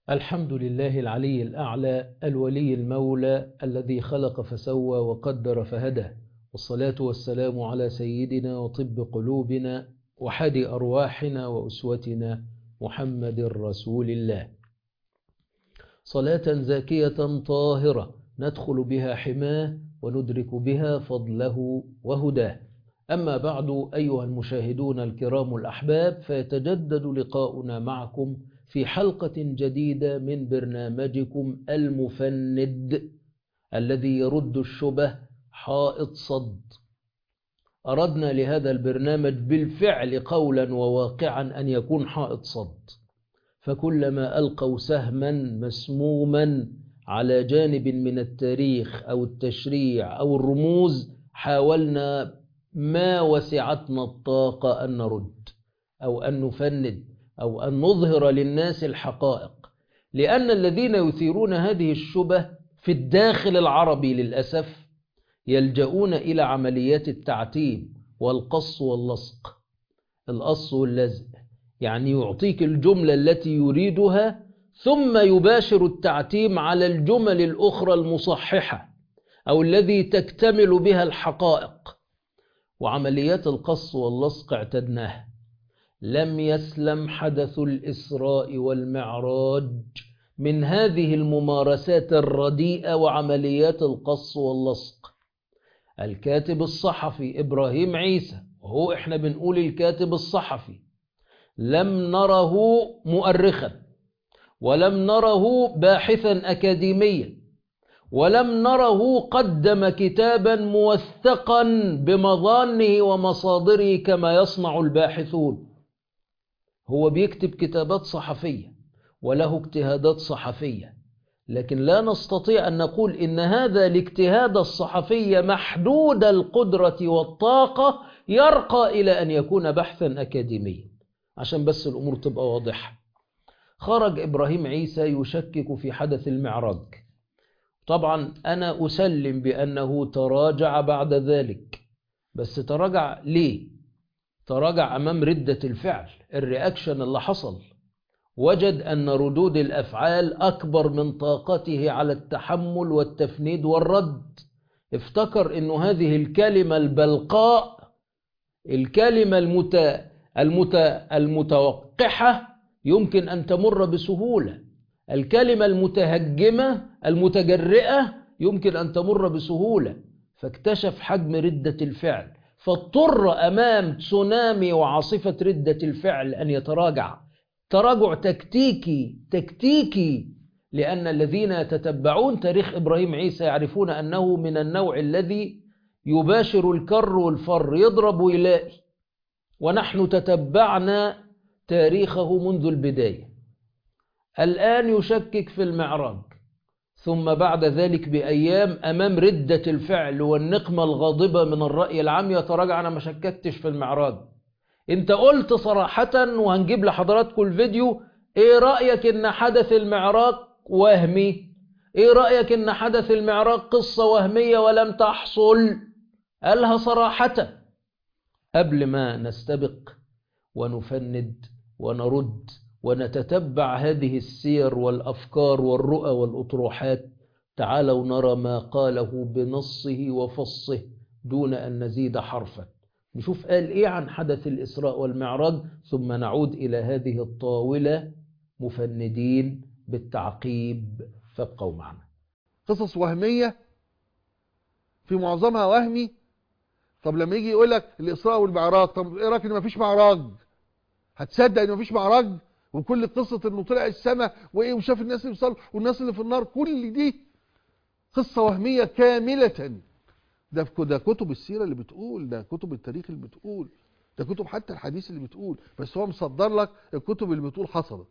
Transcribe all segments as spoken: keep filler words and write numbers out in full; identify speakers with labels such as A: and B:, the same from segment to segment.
A: الحمد لله العلي الأعلى الولي المولى الذي خلق فسوى وقدر فهدى، والصلاة والسلام على سيدنا وطب قلوبنا وحادي أرواحنا وأسوتنا محمد رسول الله، صلاة زاكية طاهرة ندخل بها حماه وندرك بها فضله وهداه. أما بعد أيها المشاهدون الكرام الأحباب، فيتجدد لقاؤنا معكم في حلقة جديدة من برنامجكم المفند الذي يرد الشبه حائط صد. أردنا لهذا البرنامج بالفعل قولا وواقعا أن يكون حائط صد، فكلما ألقوا سهما مسموما على جانب من التاريخ أو التشريع أو الرموز حاولنا ما وسعتنا الطاقة أن نرد أو أن نفند أو أن نظهر للناس الحقائق، لأن الذين يثيرون هذه الشبه في الداخل العربي للأسف يلجؤون إلى عمليات التعتيم والقص واللصق. القص واللزق يعني يعطيك الجملة التي يريدها ثم يباشر التعتيم على الجمل الأخرى المصححة أو الذي تكتمل بها الحقائق. وعمليات القص واللصق اعتدناها، لم يسلم حدث الإسراء والمعراج من هذه الممارسات الرديئة وعمليات القص واللصق. الكاتب الصحفي إبراهيم عيسى، وهو إحنا بنقول الكاتب الصحفي، لم نره مؤرخا ولم نره باحثا أكاديميا ولم نره قدم كتابا موثقا بمظانه ومصادره كما يصنع الباحثون. هو بيكتب كتابات صحفية وله اجتهادات صحفية، لكن لا نستطيع أن نقول إن هذا الاجتهاد الصحفي محدود القدرة والطاقة يرقى إلى أن يكون بحثا أكاديميا. عشان بس الأمور تبقى واضحة، خرج إبراهيم عيسى يشكك في حدث المعراج. طبعا أنا أسلم بأنه تراجع بعد ذلك، بس تراجع ليه؟ تراجع أمام ردة الفعل، الرياكشن اللي حصل، وجد أن ردود الأفعال أكبر من طاقته على التحمل والتفنيد والرد. افتكر أن هذه الكلمة البلقاء، الكلمة المت... المت... المتوقحة يمكن أن تمر بسهولة، الكلمة المتهجمة المتجرئة يمكن أن تمر بسهولة، فاكتشف حجم ردة الفعل، فاضطر أمام تسونامي وعاصفة ردة الفعل أن يتراجع تراجع تكتيكي تكتيكي لأن الذين يتتبعون تاريخ إبراهيم عيسى يعرفون أنه من النوع الذي يباشر الكر والفر، يضرب ويلاقي. ونحن تتبعنا تاريخه منذ البداية. الآن يشكك في المعراج، ثم بعد ذلك بأيام أمام ردة الفعل والنقمة الغاضبة من الرأي العام يتراجع. أنا ما شككتش في المعراج، انت قلت صراحة، وهنجيب لحضراتكم الفيديو، ايه رأيك ان حدث المعراج وهمي؟ ايه رأيك ان حدث المعراج قصة وهمية ولم تحصل؟ قالها صراحة. قبل ما نستبق ونفند ونرد ونتتبع هذه السير والأفكار والرؤى والأطروحات، تعالوا نرى ما قاله بنصه وفصه دون أن نزيد حرفا. نشوف قال إيه عن حدث الإسراء والمعراج، ثم نعود إلى هذه الطاولة مفندين بالتعقيب، فابقوا معنا.
B: قصص وهمية في معظمها وهمي. طب لما يجي يقول لك الإسراء والمعراج، طب إيه رأيك إن مفيش معراج؟ هتصدق إن مفيش معراج؟ وكل قصة إنه طلع السماء وإيه وشاف الناس اللي بيصلوا والناس اللي في النار، كل دي قصة وهمية كاملة. ده ده كتب السيرة اللي بتقول، ده كتب التاريخ اللي بتقول، ده كتب حتى الحديث اللي بتقول، بس هو مصدر لك الكتب اللي بتقول حصلت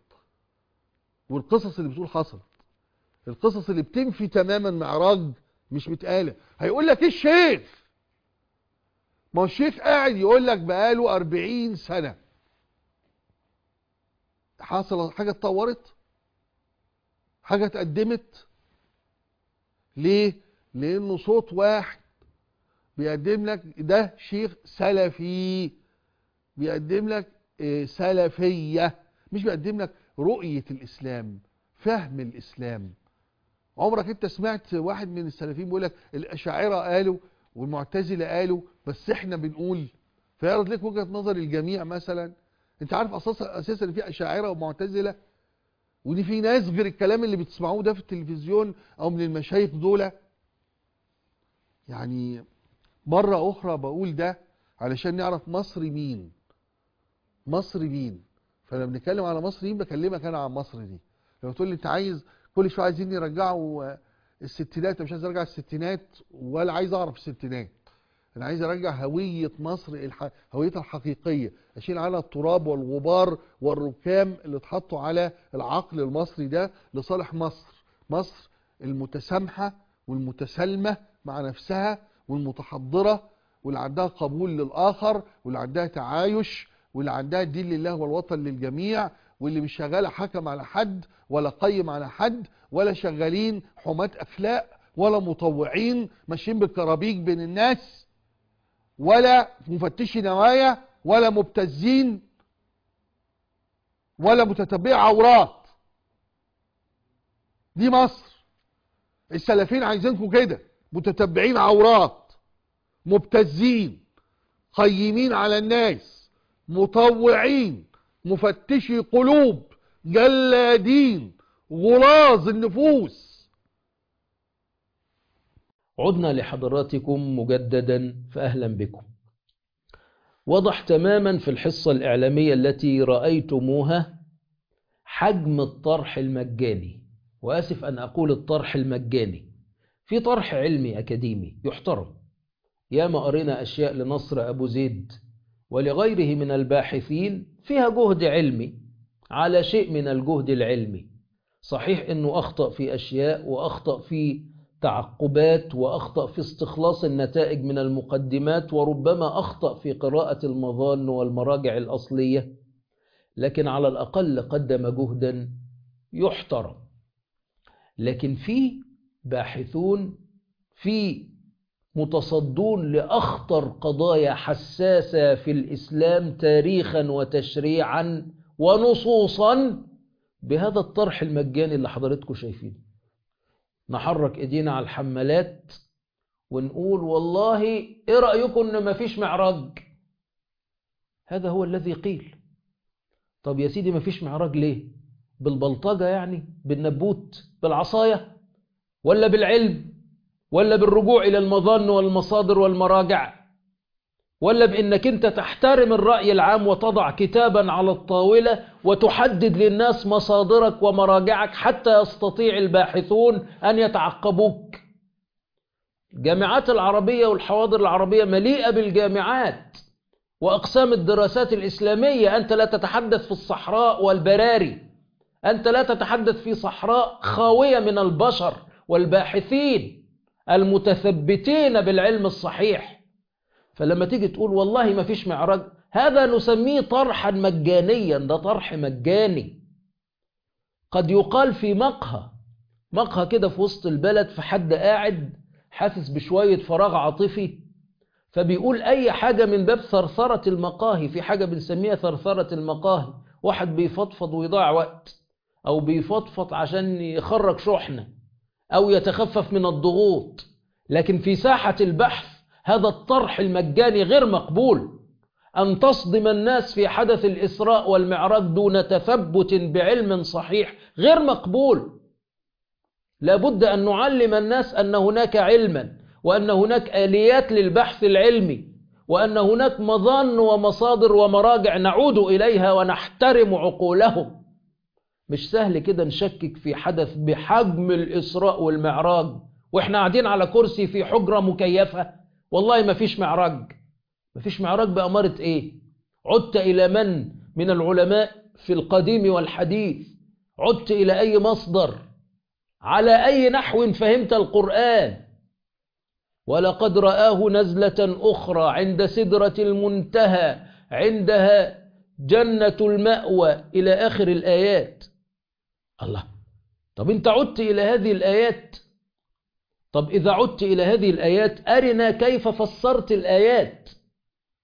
B: والقصص اللي بتقول حصلت. القصص اللي بتنفي تماما معراج مش متقالة. هيقول لك ايه الشيخ؟ ما هو الشيخ قاعد يقول لك بقاله أربعين سنة حصل حاجة، اتطورت حاجة، اتقدمت. ليه؟ لأنه صوت واحد بيقدم لك، ده شيخ سلفي بيقدم لك سلفية، مش بيقدم لك رؤية الإسلام فهم الإسلام. عمرك انت سمعت واحد من السلفيين بيقول لك الأشاعرة قالوا والمعتزلة قالوا بس احنا بنقول؟ فيعرض لك وجهة نظر الجميع مثلا. انت عارف اساسا اساسا ان في أشاعرة ومعتزلة، ودي في ناس غير الكلام اللي بتسمعوه ده في التلفزيون او من المشايخ دول. يعني مرة اخرى بقول ده علشان نعرف مصر مين، مصر مين. فلما بنتكلم على مصر مين بكلمك انا عن مصر دي. لو تقول لي انت عايز كل شويه عايزين يرجعوا الستينات، مش عايز ارجع الستينات ولا عايز اعرف الستينات. انا عايز ارجع هويه مصر الح... هويتها الحقيقيه، اشيل عنها التراب والغبار والركام اللي اتحطوا على العقل المصري ده لصالح مصر. مصر المتسامحه والمتسالمه مع نفسها والمتحضره واللي عندها قبول للاخر واللي عندها تعايش واللي عندها الدين لله والوطن للجميع، واللي مش شغاله حكم على حد ولا قيم على حد ولا شغالين حماة اخلاق ولا مطوعين ماشيين بالكرابيج بين الناس ولا مفتشي نوايا ولا مبتزين ولا متتبعي عورات. دي مصر. السلفيين عايزينكم كده، متتبعين عورات، مبتزين، قيمين على الناس، مطوعين، مفتشي قلوب، جلادين، غلاظ النفوس.
A: عدنا لحضراتكم مجددا فأهلا بكم. وضح تماما في الحصة الإعلامية التي رأيتموها حجم الطرح المجاني، وآسف أن أقول الطرح المجاني. في طرح علمي أكاديمي يحترم، ياما قرينا أشياء لنصر أبو زيد ولغيره من الباحثين فيها جهد علمي على شيء من الجهد العلمي. صحيح أنه أخطأ في أشياء وأخطأ في تعقبات وأخطأ في استخلاص النتائج من المقدمات، وربما أخطأ في قراءة المظان والمراجع الأصلية، لكن على الأقل قدم جهدا يحترم. لكن في باحثون، في متصدون لأخطر قضايا حساسة في الإسلام تاريخا وتشريعا ونصوصا بهذا الطرح المجاني اللي حضرتكم شايفينه. نحرك ايدينا على الحمالات ونقول والله ايه رأيكم ان مفيش معراج؟ هذا هو الذي قيل. طب يا سيدي مفيش معراج ليه؟ بالبلطجة يعني؟ بالنبوت؟ بالعصاية؟ ولا بالعلم؟ ولا بالرجوع إلى المظان والمصادر والمراجع؟ ولا بأنك أنت تحترم الرأي العام وتضع كتابا على الطاولة وتحدد للناس مصادرك ومراجعك حتى يستطيع الباحثون أن يتعقبوك؟ الجامعات العربية والحواضر العربية مليئة بالجامعات وأقسام الدراسات الإسلامية. أنت لا تتحدث في الصحراء والبراري، أنت لا تتحدث في صحراء خاوية من البشر والباحثين المتثبتين بالعلم الصحيح. فلما تيجي تقول والله ما فيش معراج، هذا نسميه طرحا مجانيا. ده طرح مجاني. قد يقال في مقهى مقهى كده في وسط البلد، في حد قاعد حاسس بشوية فراغ عاطفي فبيقول أي حاجة من باب ثرثرة المقاهي. في حاجة بنسميها ثرثرة المقاهي، واحد بيفضفض ويضيع وقت، أو بيفضفض عشان يخرج شحنة أو يتخفف من الضغوط. لكن في ساحة البحث هذا الطرح المجاني غير مقبول. أن تصدم الناس في حدث الإسراء والمعراج دون تثبت بعلم صحيح غير مقبول. لابد أن نعلم الناس أن هناك علما، وأن هناك آليات للبحث العلمي، وأن هناك مظان ومصادر ومراجع نعود إليها ونحترم عقولهم. مش سهل كده نشكك في حدث بحجم الإسراء والمعراج وإحنا قاعدين على كرسي في حجرة مكيفة. والله ما فيش معراج. ما فيش معراج بأمارة إيه؟ عدت إلى من من العلماء في القديم والحديث؟ عدت إلى أي مصدر؟ على أي نحو فهمت القرآن؟ ولقد رآه نزلة أخرى عند سدرة المنتهى عندها جنة المأوى إلى آخر الآيات. الله، طب أنت عدت إلى هذه الآيات؟ طب إذا عدت إلى هذه الآيات أرنا كيف فسرت الآيات.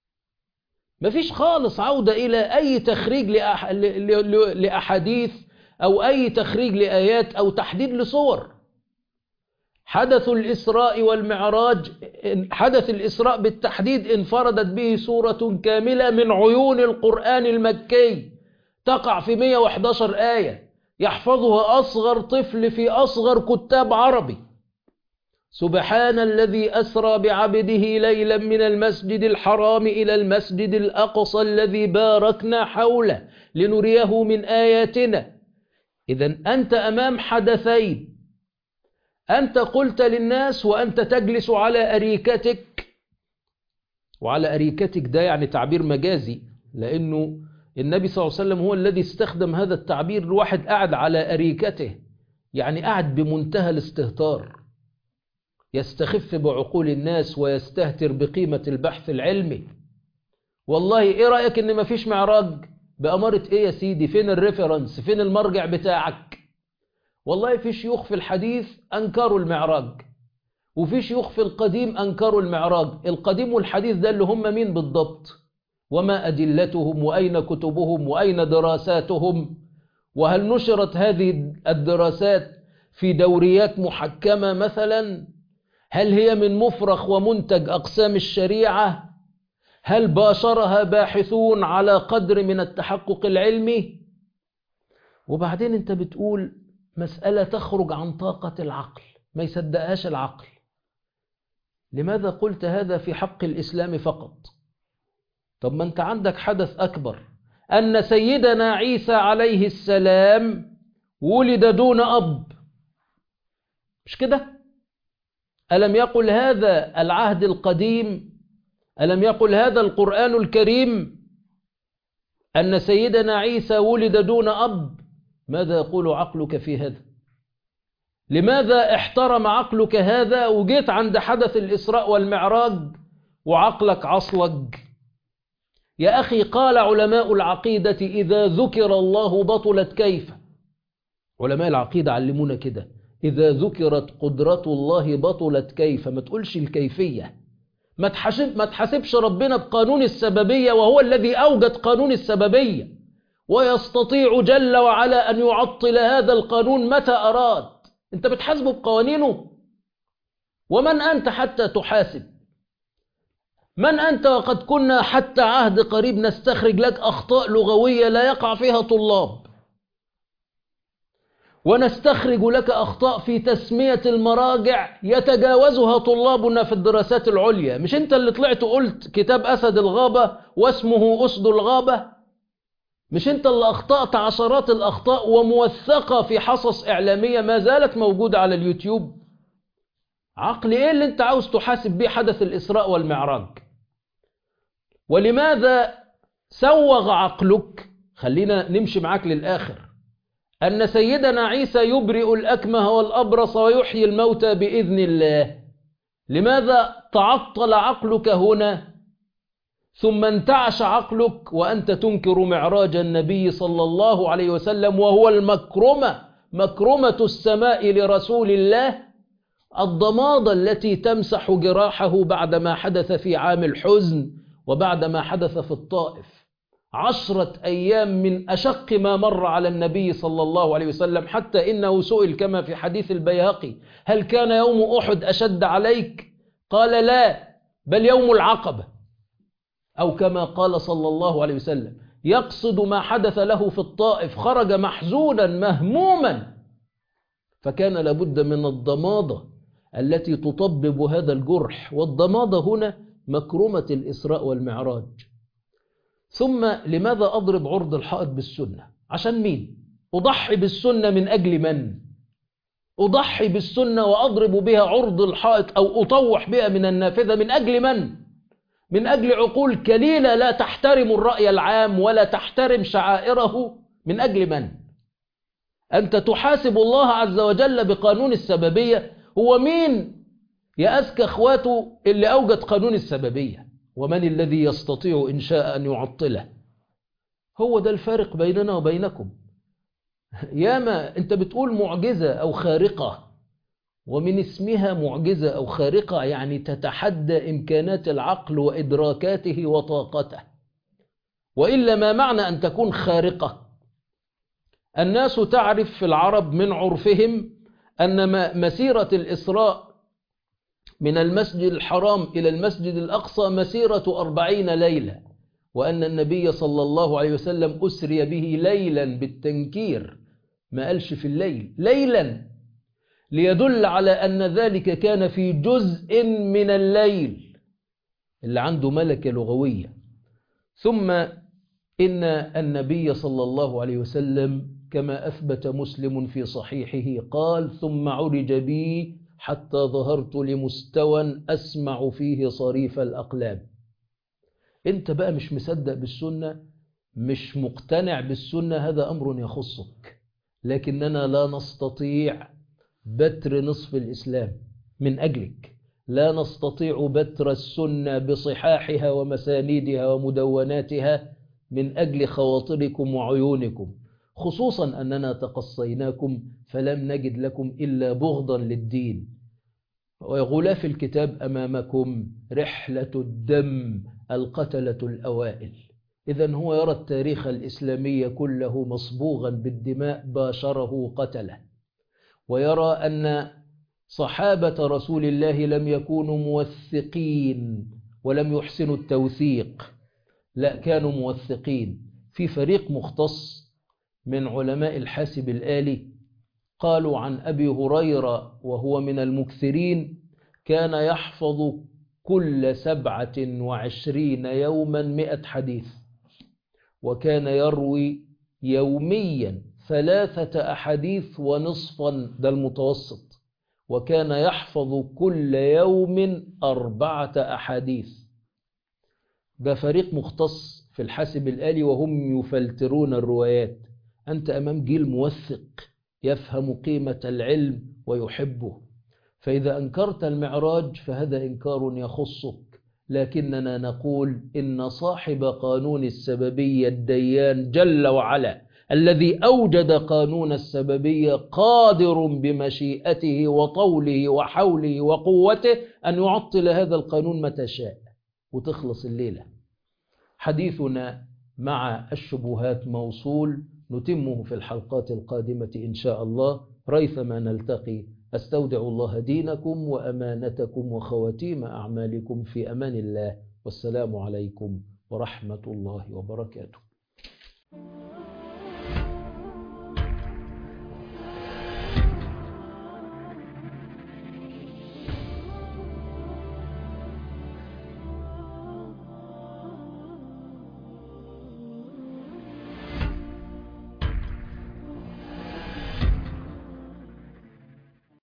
A: مفيش خالص عودة إلى أي تخريج لأح... لأحاديث أو أي تخريج لآيات أو تحديد لصور. حدث الإسراء والمعراج، حدث الإسراء بالتحديد انفردت به سورة كاملة من عيون القرآن المكي تقع في مئة وإحدى عشرة آية يحفظها أصغر طفل في أصغر كتاب عربي. سبحان الذي أسرى بعبده ليلا من المسجد الحرام إلى المسجد الأقصى الذي باركنا حوله لنريه من آياتنا. إذن أنت أمام حدثين، أنت قلت للناس وأنت تجلس على أريكتك، وعلى أريكتك ده يعني تعبير مجازي، لأنه النبي صلى الله عليه وسلم هو الذي استخدم هذا التعبير. الواحد قاعد على أريكته يعني قاعد بمنتهى الاستهتار، يستخف بعقول الناس ويستهتر بقيمة البحث العلمي. والله إيه رأيك إن مفيش معراج؟ بأمارة إيه يا سيدي؟ فين الريفرنس؟ فين المرجع بتاعك؟ والله في شيوخ في الحديث أنكروا المعراج، وفي شيوخ في القديم أنكروا المعراج. القديم والحديث ده اللي هم مين بالضبط؟ وما أدلتهم؟ وأين كتبهم؟ وأين دراساتهم؟ وهل نشرت هذه الدراسات في دوريات محكمة مثلا؟ هل هي من مفرخ ومنتج أقسام الشريعة؟ هل باشرها باحثون على قدر من التحقق العلمي؟ وبعدين انت بتقول مسألة تخرج عن طاقة العقل، ما يصدقهاش العقل. لماذا قلت هذا في حق الإسلام فقط؟ طب ما انت عندك حدث أكبر، أن سيدنا عيسى عليه السلام ولد دون أب، مش كده؟ ألم يقل هذا العهد القديم؟ ألم يقل هذا القرآن الكريم أن سيدنا عيسى ولد دون أب؟ ماذا يقول عقلك في هذا؟ لماذا احترم عقلك هذا وجيت عند حدث الإسراء والمعراج وعقلك عصلج؟ يا أخي قال علماء العقيدة إذا ذكر الله بطلت كيف. علماء العقيدة علمونا كده، إذا ذكرت قدرة الله بطلت كيف. ما تقولش الكيفية، ما تحسب ما تحسبش ربنا بقانون السببية وهو الذي أوجد قانون السببية، ويستطيع جل وعلا أن يعطل هذا القانون متى أراد. أنت بتحاسبه بقوانينه؟ ومن أنت حتى تحاسب؟ من أنت وقد كنا حتى عهد قريب نستخرج لك أخطاء لغوية لا يقع فيها طلاب، ونستخرج لك أخطاء في تسمية المراجع يتجاوزها طلابنا في الدراسات العليا. مش أنت اللي طلعت قلت كتاب أسد الغابة واسمه أسد الغابة؟ مش أنت اللي أخطأت عشرات الأخطاء وموثقة في حصص إعلامية ما زالت موجودة على اليوتيوب؟ عقل إيه اللي أنت عاوز تحاسب به حدث الإسراء والمعراج؟ ولماذا سوغ عقلك؟ خلينا نمشي معاك للآخر. أن سيدنا عيسى يبرئ الأكمه والأبرص ويحيي الموتى بإذن الله، لماذا تعطل عقلك هنا ثم انتعش عقلك وأنت تنكر معراج النبي صلى الله عليه وسلم وهو المكرمة، مكرمة السماء لرسول الله، الضمادة التي تمسح جراحه بعدما حدث في عام الحزن وبعدما حدث في الطائف. عشرة أيام من أشق ما مر على النبي صلى الله عليه وسلم، حتى إنه سئل كما في حديث البيهقي هل كان يوم أحد أشد عليك؟ قال لا، بل يوم العقبة، أو كما قال صلى الله عليه وسلم يقصد ما حدث له في الطائف، خرج محزونا مهموما، فكان لابد من الضمادة التي تطبب هذا الجرح، والضمادة هنا مكرمة الإسراء والمعراج. ثم لماذا أضرب عرض الحائط بالسنة؟ عشان مين؟ أضحي بالسنة من أجل من؟ أضحي بالسنة وأضرب بها عرض الحائط أو أطوح بها من النافذة من أجل من؟ من أجل عقول كليلة لا تحترم الرأي العام ولا تحترم شعائره. من أجل من؟ أنت تحاسب الله عز وجل بقانون السببية. هو مين يا أذكى أخواته اللي أوجد قانون السببية؟ ومن الذي يستطيع إن شاء أن يعطله؟ هو ده الفارق بيننا وبينكم. ياما أنت بتقول معجزة أو خارقة، ومن اسمها معجزة أو خارقة يعني تتحدى إمكانات العقل وإدراكاته وطاقته. وإلا ما معنى أن تكون خارقة؟ الناس تعرف في العرب من عرفهم أن مسيرة الإسراء من المسجد الحرام إلى المسجد الأقصى مسيرة أربعين ليلة، وأن النبي صلى الله عليه وسلم أسري به ليلا بالتنكير، ما قالش في الليل، ليلا، ليدل على أن ذلك كان في جزء من الليل، اللي عنده ملكة لغوية. ظم إن النبي صلى الله عليه وسلم كما أثبت مسلم في صحيحه قال: ثم عرج بي حتى ظهرت لمستوى أسمع فيه صريف الأقلام. أنت بقى مش مصدق بالسنة، مش مقتنع بالسنة، هذا أمر يخصك، لكننا لا نستطيع بتر نصف الإسلام من أجلك، لا نستطيع بتر السنة بصحاحها ومسانيدها ومدوناتها من أجل خواطركم وعيونكم، خصوصا أننا تقصيناكم فلم نجد لكم إلا بغضا للدين. وغلاف الكتاب أمامكم رحلة الدم، القتلة الأوائل. إذن هو يرى التاريخ الإسلامي كله مصبوغا بالدماء باشره قتله، ويرى أن صحابة رسول الله لم يكونوا موثقين ولم يحسنوا التوثيق، لا، كانوا موثقين. في فريق مختص من علماء الحاسب الآلي قالوا عن أبي هريرة وهو من المكثرين كان يحفظ كل سبعة وعشرين يوما مئة حديث، وكان يروي يوميا ثلاثة أحاديث ونصفا، ده المتوسط، وكان يحفظ كل يوم أربعة أحاديث. ده فريق مختص في الحاسب الآلي وهم يفلترون الروايات. أنت أمام جيل موثق يفهم قيمة العلم ويحبه، فإذا أنكرت المعراج فهذا إنكار يخصك، لكننا نقول إن صاحب قانون السببية الديان جل وعلا الذي أوجد قانون السببية قادر بمشيئته وطوله وحوله وقوته أن يعطل هذا القانون متى شاء وتخلص الليلة. حديثنا مع الشبهات موصول، نتمه في الحلقات القادمة إن شاء الله. ريثما نلتقي، أستودع الله دينكم وأمانتكم وخواتيم أعمالكم في أمان الله، والسلام عليكم ورحمة الله وبركاته.